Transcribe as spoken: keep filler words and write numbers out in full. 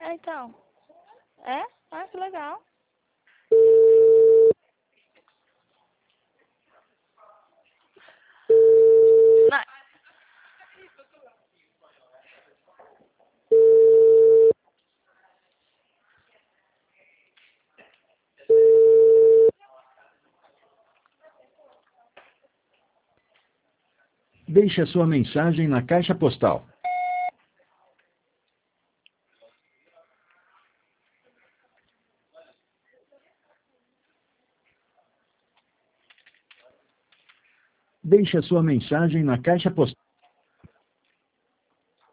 É, então. É? Ah, que legal. Não. Deixe a sua mensagem na caixa postal. Deixe a sua mensagem na caixa postal.